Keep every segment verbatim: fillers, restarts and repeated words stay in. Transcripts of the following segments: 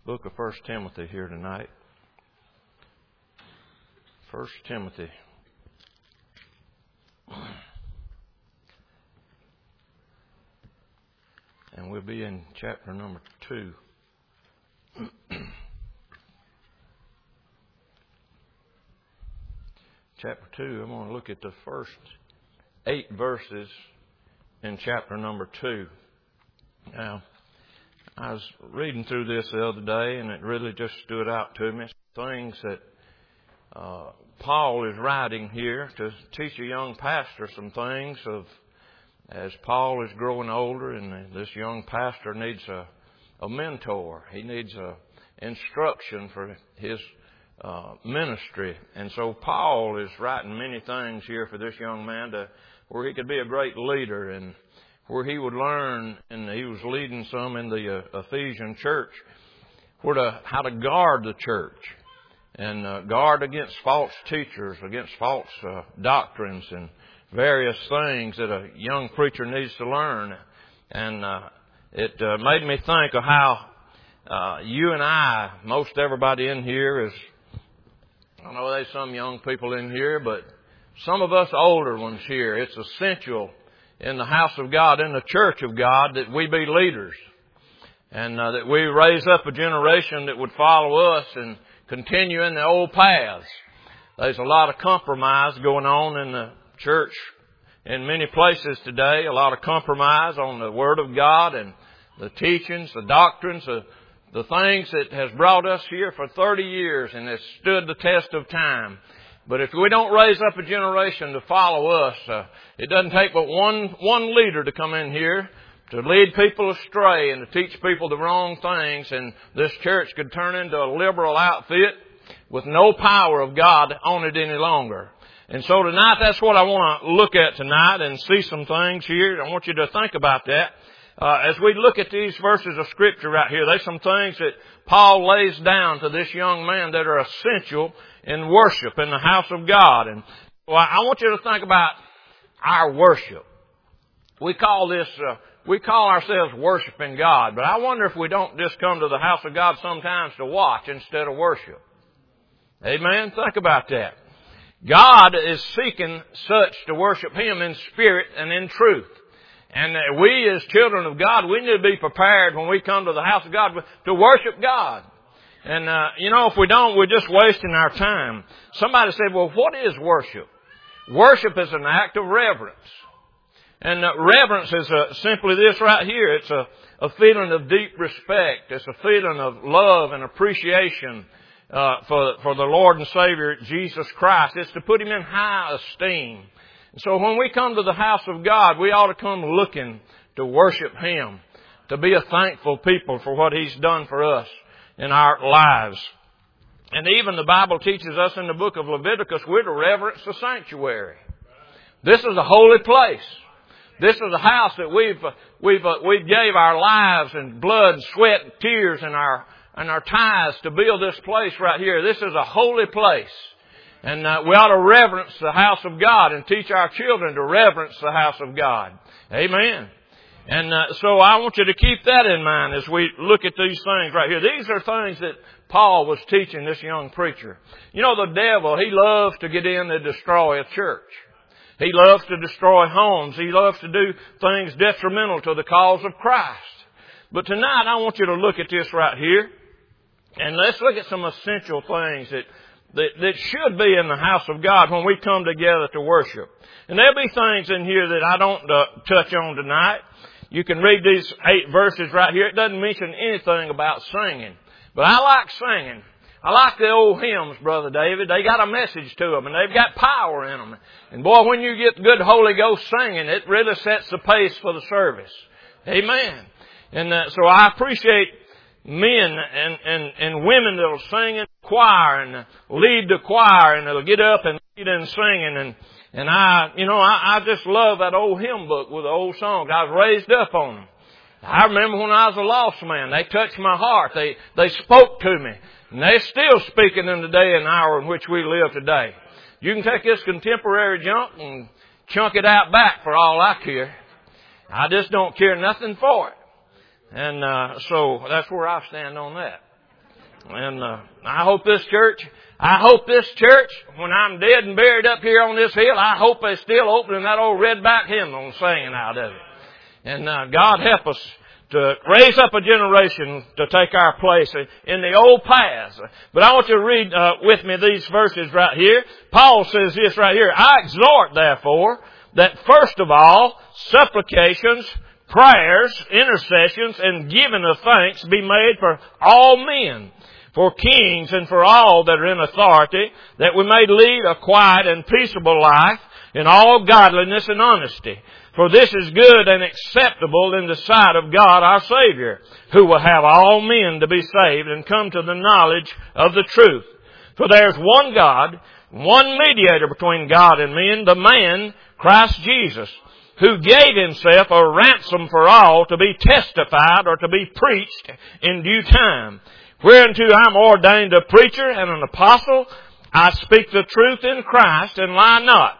book of First Timothy here tonight. First Timothy. And we'll be in chapter number two. Chapter two, I'm going to look at the first eight verses in chapter number two. Now, I was reading through this the other day, and it really just stood out to me. Things that uh, Paul is writing here to teach a young pastor some things of as Paul is growing older, and this young pastor needs a, a mentor. He needs a instruction for his uh, ministry. And so Paul is writing many things here for this young man to where he could be a great leader and where he would learn, and he was leading some in the uh, Ephesian church, where to, how to guard the church and uh, guard against false teachers, against false uh, doctrines and various things that a young preacher needs to learn. And uh, it uh, made me think of how uh, you and I, most everybody in here is, I know there's some young people in here, but some of us older ones here, it's essential in the house of God, in the church of God, that we be leaders. And uh, that we raise up a generation that would follow us and continue in the old paths. There's a lot of compromise going on in the church in many places today. A lot of compromise on the Word of God and the teachings, the doctrines, the, the things that has brought us here for thirty years and has stood the test of time. But if we don't raise up a generation to follow us, uh, it doesn't take but one one leader to come in here to lead people astray and to teach people the wrong things, and this church could turn into a liberal outfit with no power of God on it any longer. And so tonight, that's what I want to look at tonight and see some things here. I want you to think about that. Uh, as we look at these verses of Scripture right here, there's some things that Paul lays down to this young man that are essential in worship in the house of God. And well, I want you to think about our worship. We call this, uh, we call ourselves worshiping God, but I wonder if we don't just come to the house of God sometimes to watch instead of worship. Amen? Think about that. God is seeking such to worship Him in spirit and in truth. And we as children of God, we need to be prepared when we come to the house of God to worship God. And, uh, you know, if we don't, we're just wasting our time. Somebody said, well, what is worship? Worship is an act of reverence. And uh, reverence is uh, simply this right here. It's a, a feeling of deep respect. It's a feeling of love and appreciation uh, for, for the Lord and Savior, Jesus Christ. It's to put Him in high esteem. So when we come to the house of God, we ought to come looking to worship Him, to be a thankful people for what He's done for us in our lives. And even the Bible teaches us in the book of Leviticus, we're to reverence the sanctuary. This is a holy place. This is a house that we've we've uh, we've gave our lives and blood, sweat, and tears, and our and our tithes to build this place right here. This is a holy place. And uh, we ought to reverence the house of God and teach our children to reverence the house of God. Amen. And uh, so I want you to keep that in mind as we look at these things right here. These are things that Paul was teaching this young preacher. You know, the devil, he loves to get in and destroy a church. He loves to destroy homes. He loves to do things detrimental to the cause of Christ. But tonight I want you to look at this right here. And let's look at some essential things that That, that should be in the house of God when we come together to worship. And there'll be things in here that I don't uh, touch on tonight. You can read these eight verses right here. It doesn't mention anything about singing. But I like singing. I like the old hymns, Brother David. They got a message to them, and they've got power in them. And boy, when you get good Holy Ghost singing, it really sets the pace for the service. Amen. And uh, so I appreciate men and, and, and women that will sing in the choir and lead the choir, and they'll get up and lead in singing. And, and I, you know, I, I just love that old hymn book with the old songs. I was raised up on them. I remember when I was a lost man, they touched my heart. They, they spoke to me. And they're still speaking in the day and hour in which we live today. You can take this contemporary junk and chunk it out back for all I care. I just don't care nothing for it. And uh, so that's where I stand on that. And uh, I hope this church, I hope this church, when I'm dead and buried up here on this hill, I hope they're still opening that old redback hymnal and singing out of it. And uh, God help us to raise up a generation to take our place in the old paths. But I want you to read uh, with me these verses right here. Paul says this right here. I exhort, therefore, that first of all, supplications, prayers, intercessions, and giving of thanks be made for all men, for kings and for all that are in authority, that we may lead a quiet and peaceable life in all godliness and honesty. For this is good and acceptable in the sight of God our Savior, who will have all men to be saved and come to the knowledge of the truth. For there is one God, one mediator between God and men, the man, Christ Jesus, who gave himself a ransom for all to be testified or to be preached in due time. Whereunto I am ordained a preacher and an apostle. I speak the truth in Christ and lie not.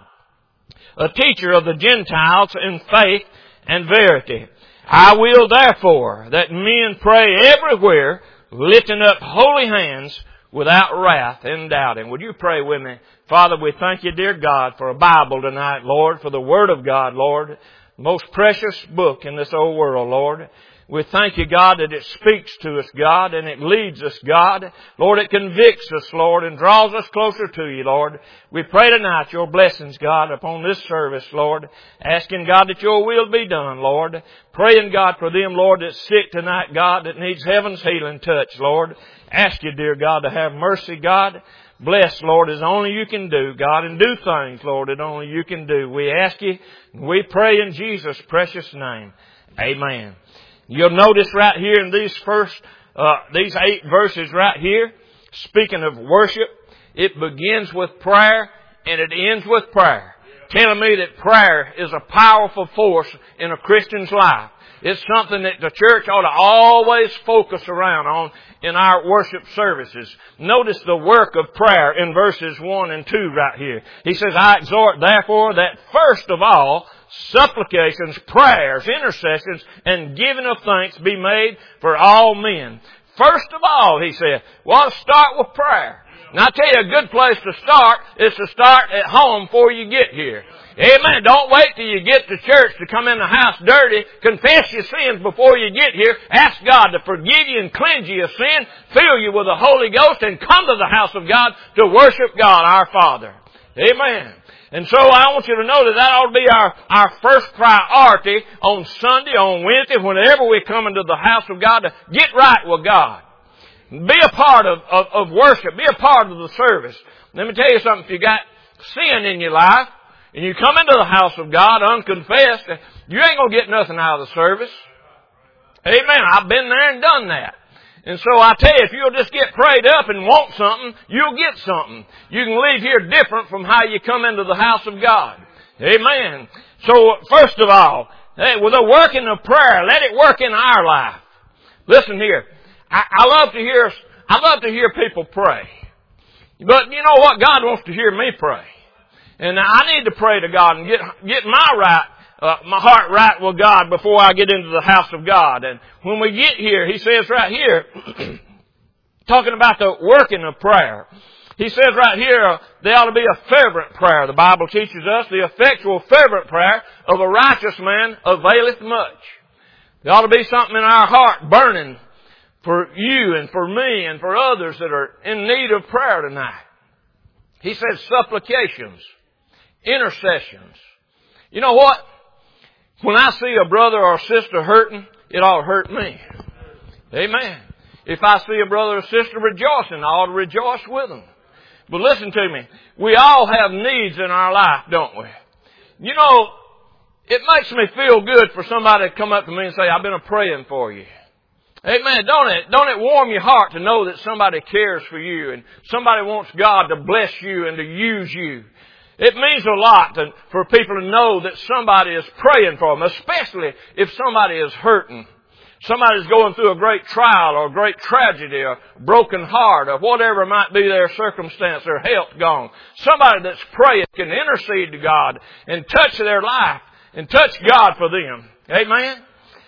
A teacher of the Gentiles in faith and verity. I will therefore that men pray everywhere, lifting up holy hands without wrath and doubting. Would you pray with me? Father, we thank you, dear God, for a Bible tonight, Lord, for the Word of God, Lord. Most precious book in this old world, Lord. We thank you, God, that it speaks to us, God, and it leads us, God. Lord, it convicts us, Lord, and draws us closer to you, Lord. We pray tonight your blessings, God, upon this service, Lord. Asking, God, that your will be done, Lord. Praying, God, for them, Lord, that's sick tonight, God, that needs heaven's healing touch, Lord. Ask you, dear God, to have mercy, God. Bless, Lord, as only you can do, God, and do things, Lord, that only you can do. We ask you, and we pray in Jesus' precious name. Amen. You'll notice right here in these first, uh, these eight verses right here, speaking of worship, it begins with prayer and it ends with prayer. Telling me that prayer is a powerful force in a Christian's life. It's something that the church ought to always focus around on in our worship services. Notice the work of prayer in verses one and two right here. He says, I exhort therefore that first of all, supplications, prayers, intercessions, and giving of thanks be made for all men. First of all, he said, well, start with prayer. And I tell you, a good place to start is to start at home before you get here. Amen. Don't wait till you get to church to come in the house dirty. Confess your sins before you get here. Ask God to forgive you and cleanse you of sin. Fill you with the Holy Ghost and come to the house of God to worship God, our Father. Amen. And so I want you to know that that ought to be our, our first priority on Sunday, on Wednesday, whenever we come into the house of God, to get right with God. Be a part of, of, of worship. Be a part of the service. Let me tell you something. If you got sin in your life, and you come into the house of God unconfessed, you ain't going to get nothing out of the service. Amen. I've been there and done that. And so I tell you, if you'll just get prayed up and want something, you'll get something. You can leave here different from how you come into the house of God. Amen. So first of all, hey, with the working of prayer, let it work in our life. Listen here. I, I love to hear, I love to hear people pray. But you know what? God wants to hear me pray. And I need to pray to God and get, get my right, uh, my heart right with God before I get into the house of God. And when we get here, he says right here, talking about the working of prayer. He says right here, uh, there ought to be a fervent prayer. The Bible teaches us the effectual fervent prayer of a righteous man availeth much. There ought to be something in our heart burning for you and for me and for others that are in need of prayer tonight. He says supplications, intercessions. You know what? When I see a brother or a sister hurting, it ought to hurt me. Amen. If I see a brother or sister rejoicing, I ought to rejoice with them. But listen to me. We all have needs in our life, don't we? You know, it makes me feel good for somebody to come up to me and say, I've been a praying for you. Amen. Don't it, don't it warm your heart to know that somebody cares for you and somebody wants God to bless you and to use you? It means a lot to, for people to know that somebody is praying for them, especially if somebody is hurting. Somebody's going through a great trial or a great tragedy or broken heart or whatever might be their circumstance, their health gone. Somebody that's praying can intercede to God and touch their life and touch God for them. Amen.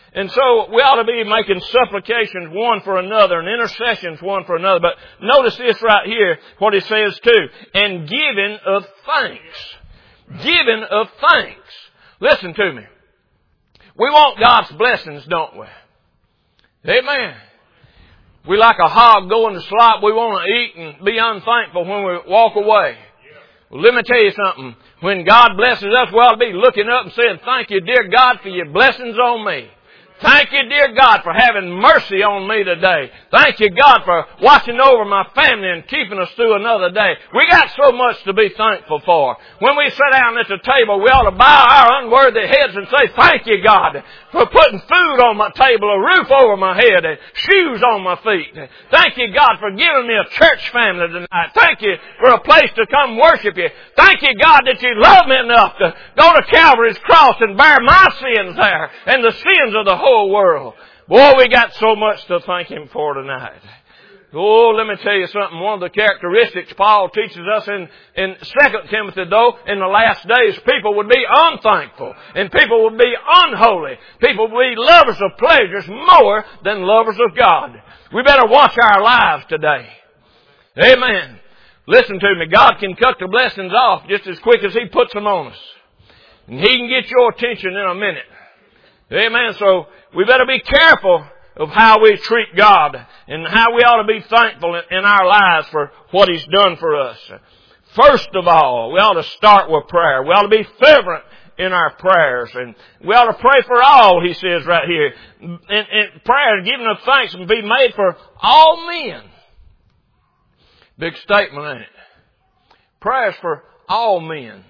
And so we ought to be making supplications one for another and intercessions one for another. But notice this right here, what he says too. And giving of thanks. Giving of thanks. Listen to me. We want God's blessings, don't we? Amen. We like a hog going to slop. We want to eat and be unthankful when we walk away. Well, let me tell you something. When God blesses us, we ought to be looking up and saying, thank you, dear God, for your blessings on me. Thank you, dear God, for having mercy on me today. Thank you, God, for watching over my family and keeping us through another day. We got so much to be thankful for. When we sit down at the table, we ought to bow our unworthy heads and say, thank you, God, for putting food on my table, a roof over my head, and shoes on my feet. Thank you, God, for giving me a church family tonight. Thank you for a place to come worship you. Thank you, God, that you love me enough to go to Calvary's cross and bear my sins there and the sins of the whole whole world. Boy, we got so much to thank Him for tonight. Oh, let me tell you something. One of the characteristics Paul teaches us in, in Second Timothy, though, in the last days, people would be unthankful. And people would be unholy. People would be lovers of pleasures more than lovers of God. We better watch our lives today. Amen. Listen to me. God can cut the blessings off just as quick as He puts them on us. And He can get your attention in a minute. Amen. So we better be careful of how we treat God and how we ought to be thankful in our lives for what He's done for us. First of all, we ought to start with prayer. We ought to be fervent in our prayers. And we ought to pray for all, he says right here. And, and prayer, giving of thanks, will be made for all men. Big statement, ain't it? Prayers for all men.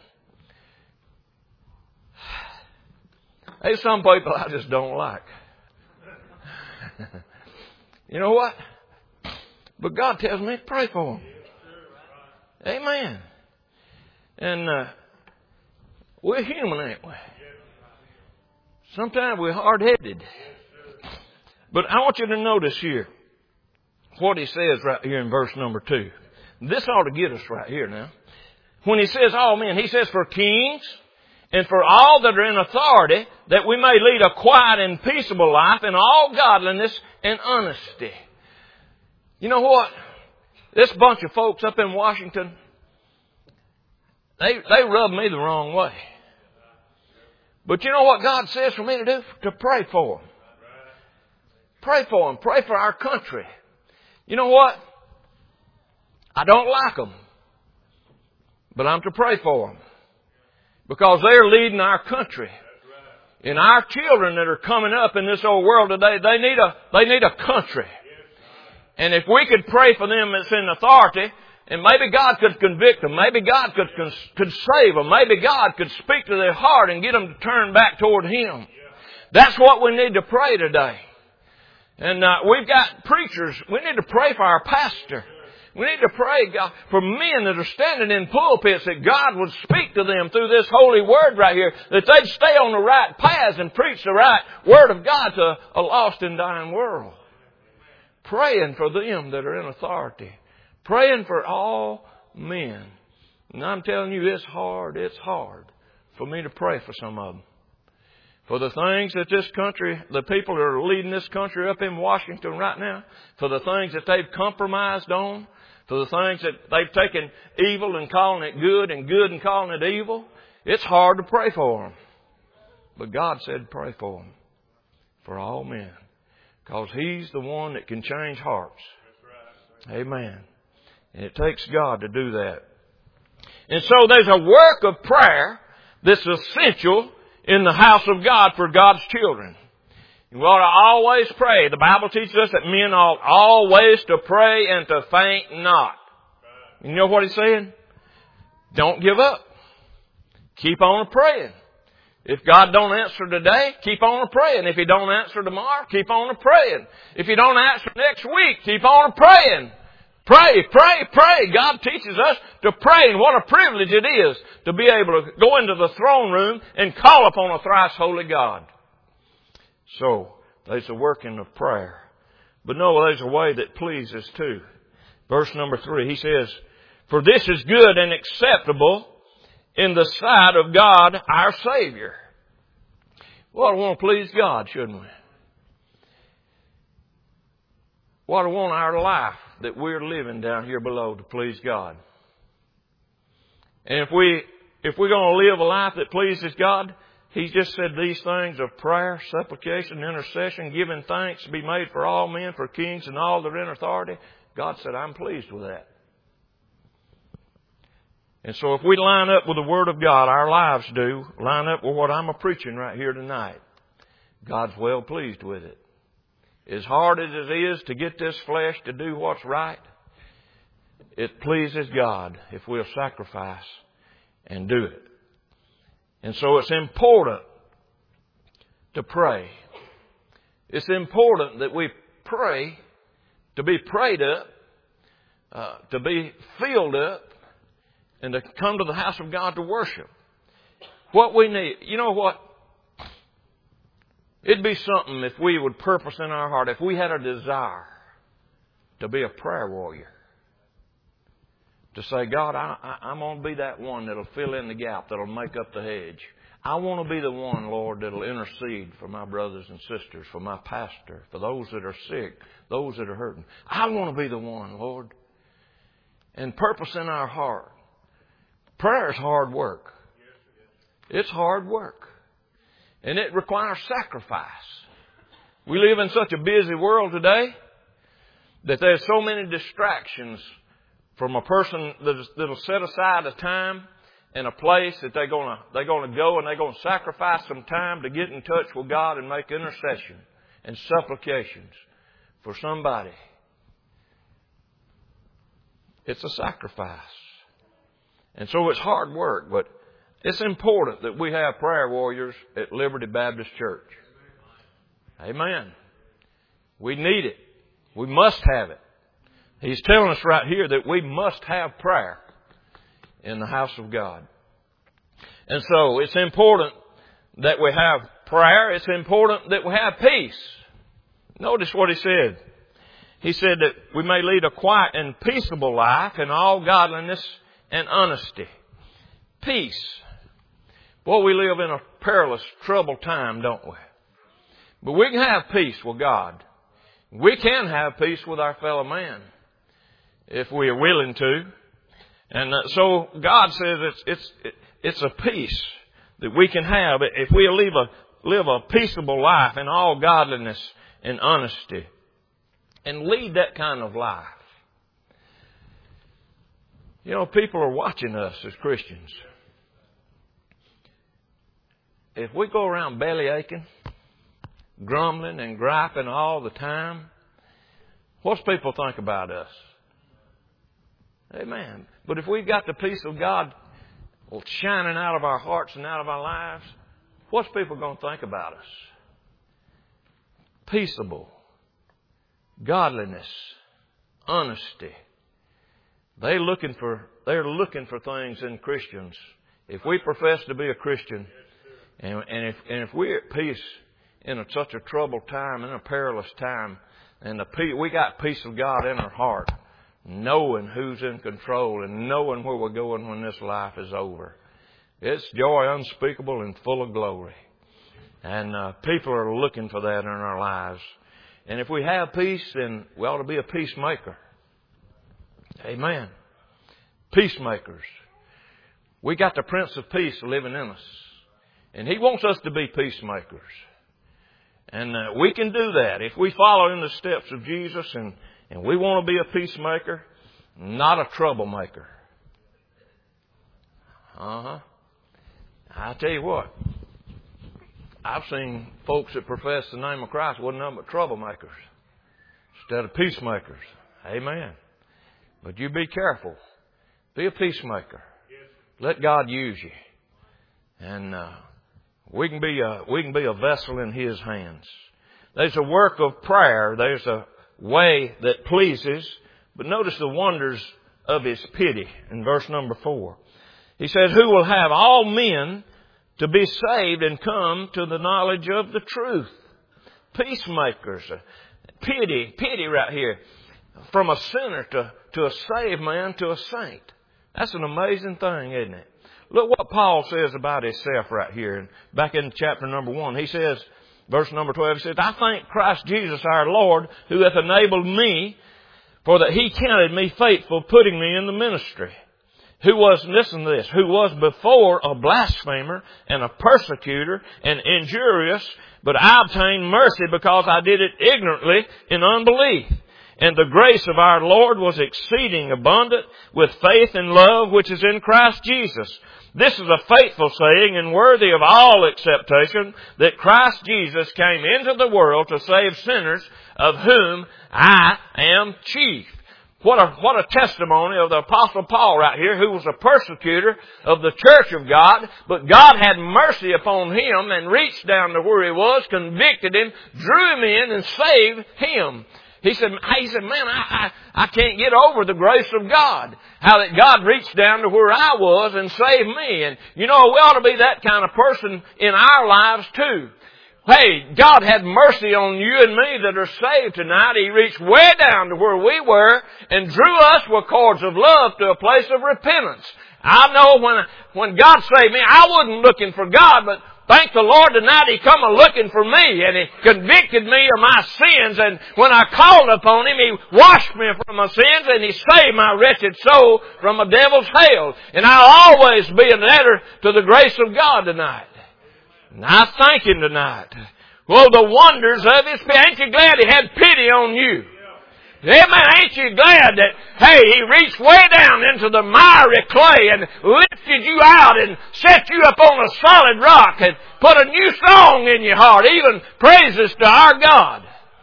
There's some people I just don't like. You know what? But God tells me to pray for them. Amen. And uh, we're human, ain't we? Sometimes we're hard-headed. But I want you to notice here what he says right here in verse number two. This ought to get us right here now. When he says all men, he says for kings and for all that are in authority, that we may lead a quiet and peaceable life in all godliness and honesty. You know what? This bunch of folks up in Washington, they, they rub me the wrong way. But you know what God says for me to do? To pray for them. Pray for them. Pray for our country. You know what? I don't like them. But I'm to pray for them. Because they're leading our country. And our children that are coming up in this old world today, they need a, they need a country. And if we could pray for them that's in authority, and maybe God could convict them, maybe God could, could save them, maybe God could speak to their heart and get them to turn back toward Him. That's what we need to pray today. And uh, we've got preachers, we need to pray for our pastor. We need to pray God, for men that are standing in pulpits, that God would speak to them through this holy word right here, that they'd stay on the right paths and preach the right word of God to a lost and dying world. Praying for them that are in authority. Praying for all men. And I'm telling you, it's hard, it's hard for me to pray for some of them. For the things that this country, the people that are leading this country up in Washington right now, for the things that they've compromised on, for the things that they've taken evil and calling it good and good and calling it evil, it's hard to pray for them. But God said pray for them. For all men. Because He's the one that can change hearts. Amen. And it takes God to do that. And so there's a work of prayer that's essential in the house of God for God's children. We ought to always pray. The Bible teaches us that men ought always to pray and to faint not. You know what He's saying? Don't give up. Keep on praying. If God don't answer today, keep on praying. If He don't answer tomorrow, keep on praying. If He don't answer next week, keep on praying. Pray, pray, pray. God teaches us to pray, and what a privilege it is to be able to go into the throne room and call upon a thrice holy God. So, there's a working of prayer. But no, there's a way that pleases too. Verse number three, he says, for this is good and acceptable in the sight of God our Savior. Well, I want to please God, shouldn't we? what I want our life that we're living down here below to please God. And if we, if we're going to live a life that pleases God, He just said these things of prayer, supplication, intercession, giving thanks to be made for all men, for kings and all that are in authority. God said, I'm pleased with that. And so if we line up with the Word of God, our lives do, line up with what I'm a-preaching right here tonight, God's well pleased with it. As hard as it is to get this flesh to do what's right, it pleases God if we'll sacrifice and do it. And so it's important to pray. It's important that we pray, to be prayed up, uh, to be filled up, and to come to the house of God to worship. What we need, you know what? It'd be something if we would purpose in our heart, if we had a desire to be a prayer warrior. To say, God, I, I, I'm going to be that one that'll fill in the gap, that'll make up the hedge. I want to be the one, Lord, that'll intercede for my brothers and sisters, for my pastor, for those that are sick, those that are hurting. I want to be the one, Lord. And purpose in our heart. Prayer is hard work. It's hard work. And it requires sacrifice. We live in such a busy world today that there's so many distractions from a person that'll set aside a time and a place that they're gonna they're gonna go and they're gonna sacrifice some time to get in touch with God and make intercession and supplications for somebody. It's a sacrifice. And so it's hard work, but it's important that we have prayer warriors at Liberty Baptist Church. Amen. We need it. We must have it. He's telling us right here that we must have prayer in the house of God. And so it's important that we have prayer. It's important that we have peace. Notice what he said. He said that we may lead a quiet and peaceable life in all godliness and honesty. Peace. Boy, we live in a perilous, troubled time, don't we? But we can have peace with God. We can have peace with our fellow man if we are willing to. And uh, so God says it's it's it's a peace that we can have if we live a live a peaceable life in all godliness and honesty, and lead that kind of life. You know, people are watching us as Christians. If we go around belly aching, grumbling and griping all the time, what's people think about us? Amen. But if we've got the peace of God shining out of our hearts and out of our lives, what's people going to think about us? Peaceable, godliness, honesty. They looking for they're looking for things in Christians. If we profess to be a Christian, and, and if and if we're at peace in a, such a troubled time, in a perilous time, and the peace, we got peace of God in our heart, knowing who's in control and knowing where we're going when this life is over. It's joy unspeakable and full of glory. And uh, people are looking for that in our lives. And if we have peace, then we ought to be a peacemaker. Amen. Peacemakers. We got the Prince of Peace living in us. And He wants us to be peacemakers. And uh, we can do that if we follow in the steps of Jesus, and, and we want to be a peacemaker, not a troublemaker. Uh-huh. I tell you what, I've seen folks that profess the name of Christ wasn't nothing but troublemakers instead of peacemakers. Amen. But you be careful. Be a peacemaker. Let God use you. And uh, we can be a, we can be a vessel in His hands. There's a work of prayer. There's a way that pleases. But notice the wonders of His pity in verse number four. He says, who will have all men to be saved and come to the knowledge of the truth. Peacemakers. Pity, pity right here. From a sinner to, to a saved man to a saint. That's an amazing thing, isn't it? Look what Paul says about himself right here. Back in chapter number one, he says, Verse number twelve, he says, I thank Christ Jesus our Lord, who hath enabled me, for that he counted me faithful, putting me in the ministry. Who was, listen to this, who was before a blasphemer and a persecutor and injurious, but I obtained mercy because I did it ignorantly in unbelief. And the grace of our Lord was exceeding abundant with faith and love which is in Christ Jesus. This is a faithful saying and worthy of all acceptation, that Christ Jesus came into the world to save sinners, of whom I am chief. What a, what a testimony of the Apostle Paul right here, who was a persecutor of the church of God, but God had mercy upon him and reached down to where he was, convicted him, drew him in, and saved him. He said, he said, man, I, I, I can't get over the grace of God. How that God reached down to where I was and saved me. And you know, we ought to be that kind of person in our lives too. Hey, God had mercy on you and me that are saved tonight. He reached way down to where we were and drew us with cords of love to a place of repentance. I know when, when God saved me, I wasn't looking for God, but thank the Lord tonight He come a-looking for me, and He convicted me of my sins, and when I called upon Him, He washed me from my sins, and He saved my wretched soul from a devil's hell. And I'll always be a debtor to the grace of God tonight. And I thank Him tonight. Well, the wonders of His pity. Ain't you glad He had pity on you? Amen. Ain't you glad that, hey, He reached way down into the miry clay and lifted you out and set you up on a solid rock and put a new song in your heart, even praises to our God.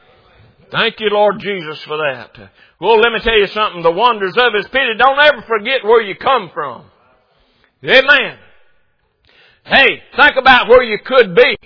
Thank you, Lord Jesus, for that. Well, let me tell you something. The wonders of His pity, don't ever forget where you come from. Amen. Hey, think about where you could be.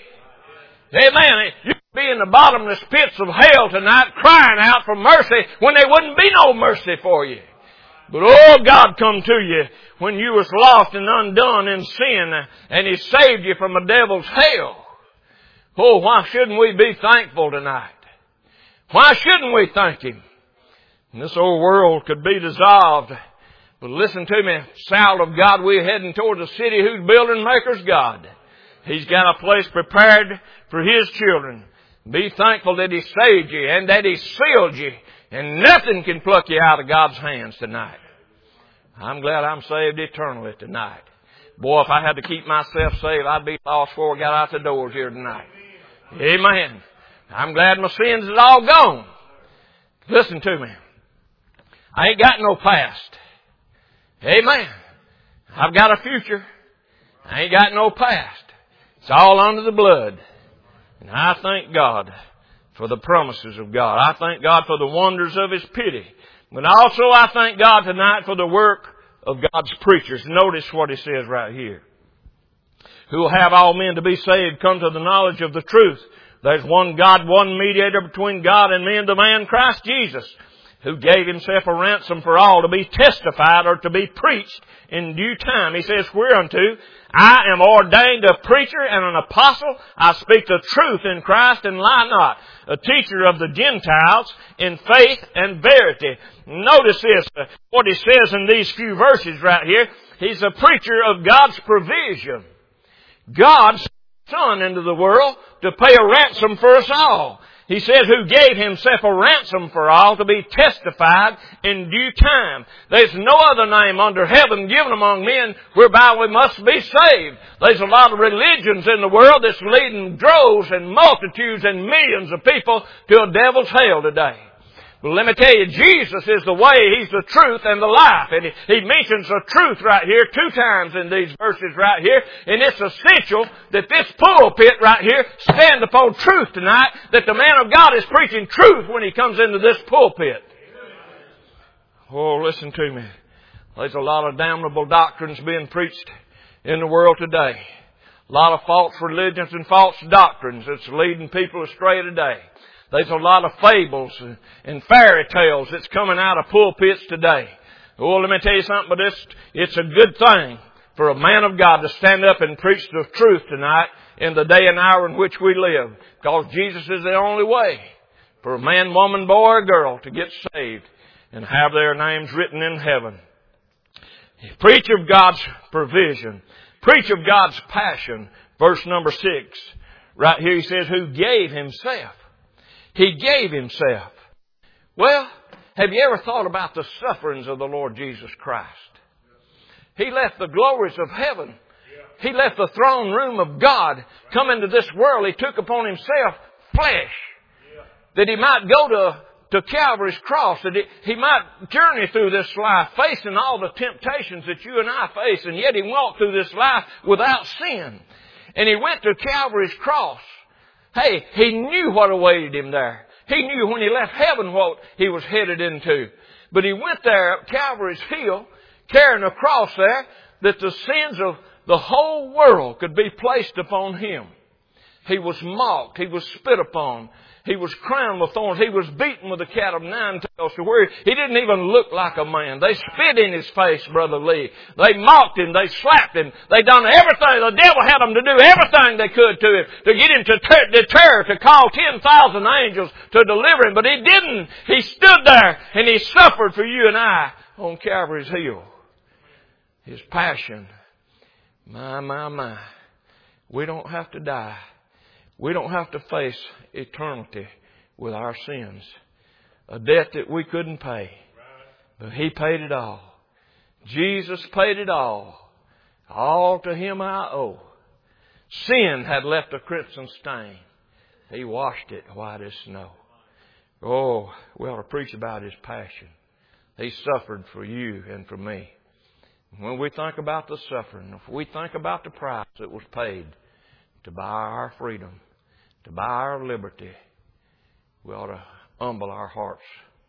Amen. You could be in the bottomless pits of hell tonight crying out for mercy when there wouldn't be no mercy for you. But oh, God come to you when you was lost and undone in sin, and He saved you from a devil's hell. Oh, why shouldn't we be thankful tonight? Why shouldn't we thank Him? And this old world could be dissolved. But listen to me, child of God, we're heading toward the city whose builder and maker's God. He's got a place prepared for His children. Be thankful that He saved you and that He sealed you. And nothing can pluck you out of God's hands tonight. I'm glad I'm saved eternally tonight. Boy, if I had to keep myself saved, I'd be lost before I got out the doors here tonight. Amen. I'm glad my sins is all gone. Listen to me. I ain't got no past. Amen. I've got a future. I ain't got no past. It's all under the blood. And I thank God for the promises of God. I thank God for the wonders of His pity. But also I thank God tonight for the work of God's preachers. Notice what He says right here. Who will have all men to be saved, come to the knowledge of the truth. There's one God, one mediator between God and men, the man Christ Jesus, who gave Himself a ransom for all, to be testified or to be preached in due time. He says, whereunto I am ordained a preacher and an apostle. I speak the truth in Christ and lie not. A teacher of the Gentiles in faith and verity. Notice this, what he says in these few verses right here. He's a preacher of God's provision. God sent His Son into the world to pay a ransom for us all. He says, who gave Himself a ransom for all, to be testified in due time. There's no other name under heaven given among men whereby we must be saved. There's a lot of religions in the world that's leading droves and multitudes and millions of people to a devil's hell today. But let me tell you, Jesus is the way, He's the truth and the life. And He, he mentions the truth right here two times in these verses right here. And it's essential that this pulpit right here stand upon truth tonight, that the man of God is preaching truth when he comes into this pulpit. Oh, listen to me. There's a lot of damnable doctrines being preached in the world today. A lot of false religions and false doctrines that's leading people astray today. There's a lot of fables and fairy tales that's coming out of pulpits today. Oh, let me tell you something, but it's, it's a good thing for a man of God to stand up and preach the truth tonight in the day and hour in which we live. Because Jesus is the only way for a man, woman, boy, or girl to get saved and have their names written in heaven. Preach of God's provision. Preach of God's passion. Verse number six. Right here he says, who gave Himself. He gave Himself. Well, have you ever thought about the sufferings of the Lord Jesus Christ? He left the glories of heaven. He left the throne room of God, come into this world. He took upon Himself flesh, that He might go to, to Calvary's cross, that He might journey through this life, facing all the temptations that you and I face, and yet He walked through this life without sin. And He went to Calvary's cross. Hey, He knew what awaited Him there. He knew when He left heaven what He was headed into. But He went there up Calvary's hill, carrying a cross there, that the sins of the whole world could be placed upon Him. He was mocked. He was spit upon. He was crowned with thorns. He was beaten with a cat of nine tails to where he didn't even look like a man. They spit in His face, Brother Lee. They mocked Him. They slapped Him. They done everything. The devil had them to do everything they could to Him to get Him to ter- deter, to call ten thousand angels to deliver Him. But He didn't. He stood there and He suffered for you and I on Calvary's hill. His passion. My, my, my. We don't have to die. We don't have to face eternity with our sins. A debt that we couldn't pay. But He paid it all. Jesus paid it all. All to Him I owe. Sin had left a crimson stain. He washed it white as snow. Oh, we ought to preach about His passion. He suffered for you and for me. When we think about the suffering, if we think about the price that was paid to buy our freedom, to buy our liberty, we ought to humble our hearts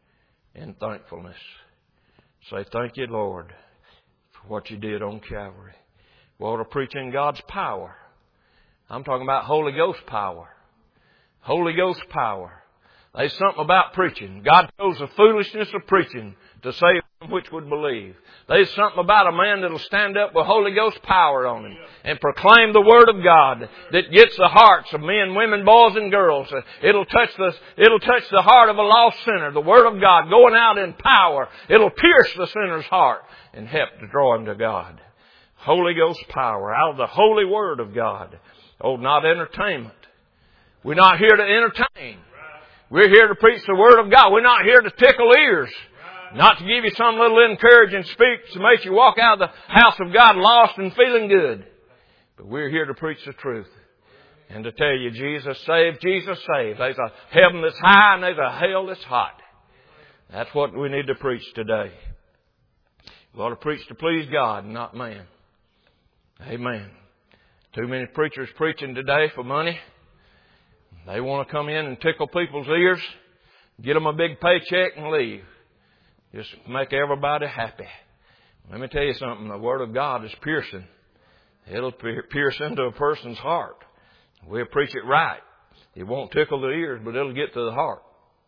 in thankfulness. Say, thank you, Lord, for what You did on Calvary. We ought to preach in God's power. I'm talking about Holy Ghost power. Holy Ghost power. There's something about preaching. God chose the foolishness of preaching to save them which would believe. There's something about a man that'll stand up with Holy Ghost power on him and proclaim the Word of God that gets the hearts of men, women, boys, and girls. It'll touch the, it'll touch the heart of a lost sinner. The Word of God going out in power. It'll pierce the sinner's heart and help to draw him to God. Holy Ghost power out of the holy Word of God. Oh, not entertainment. We're not here to entertain. We're here to preach the Word of God. We're not here to tickle ears. Not to give you some little encouraging speech to make you walk out of the house of God lost and feeling good. But we're here to preach the truth. And to tell you, Jesus saved, Jesus saved. There's a heaven that's high and there's a hell that's hot. That's what we need to preach today. We ought to preach to please God, not man. Amen. Too many preachers preaching today for money. They want to come in and tickle people's ears, get them a big paycheck and leave. Just make everybody happy. Let me tell you something. The Word of God is piercing. It'll pierce into a person's heart. We'll preach it right. It won't tickle the ears, but it'll get to the heart.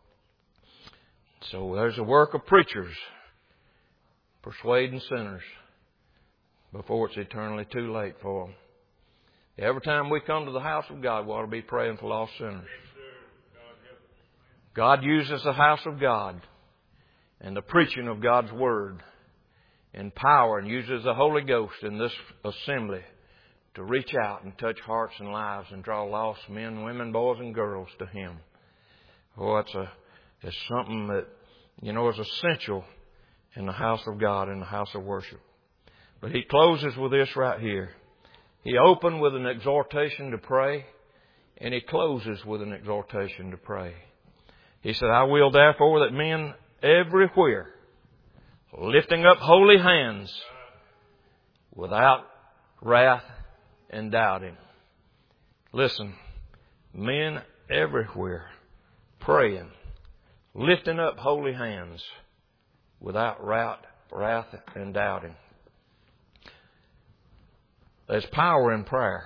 So there's a work of preachers persuading sinners before it's eternally too late for them. Every time we come to the house of God, we ought to be praying for lost sinners. God uses the house of God and the preaching of God's Word in power, and uses the Holy Ghost in this assembly to reach out and touch hearts and lives and draw lost men, women, boys, and girls to Him. Oh, it's a it's something that, you know, is essential in the house of God, in the house of worship. But He closes with this right here. He opened with an exhortation to pray, and He closes with an exhortation to pray. He said, I will therefore that men everywhere, lifting up holy hands, without wrath and doubting. Listen, men everywhere praying, lifting up holy hands, without wrath, wrath and doubting. There's power in prayer.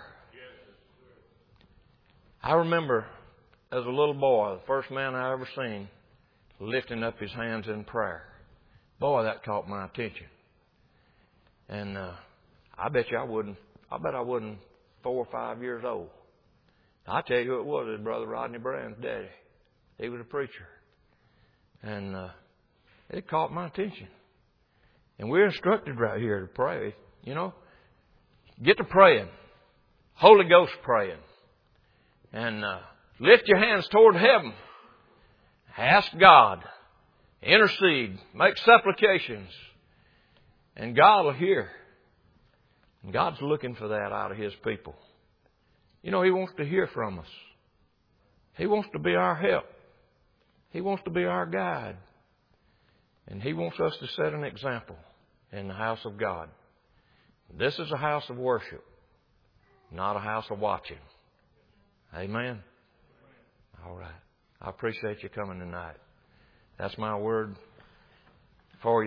I remember as a little boy, the first man I ever seen lifting up his hands in prayer. Boy, that caught my attention. And uh, I bet you I wouldn't, I bet I wasn't four or five years old. I'll tell you who it was, his brother Rodney Brown's daddy. He was a preacher. And uh, it caught my attention. And we're instructed right here to pray, you know. Get to praying. Holy Ghost praying. and uh, lift your hands toward heaven. Ask God. Intercede. Make supplications. And God will hear. And God's looking for that out of His people. You know, He wants to hear from us. He wants to be our help. He wants to be our guide. And He wants us to set an example in the house of God. This is a house of worship, not a house of watching. Amen? All right. I appreciate you coming tonight. That's my word for you.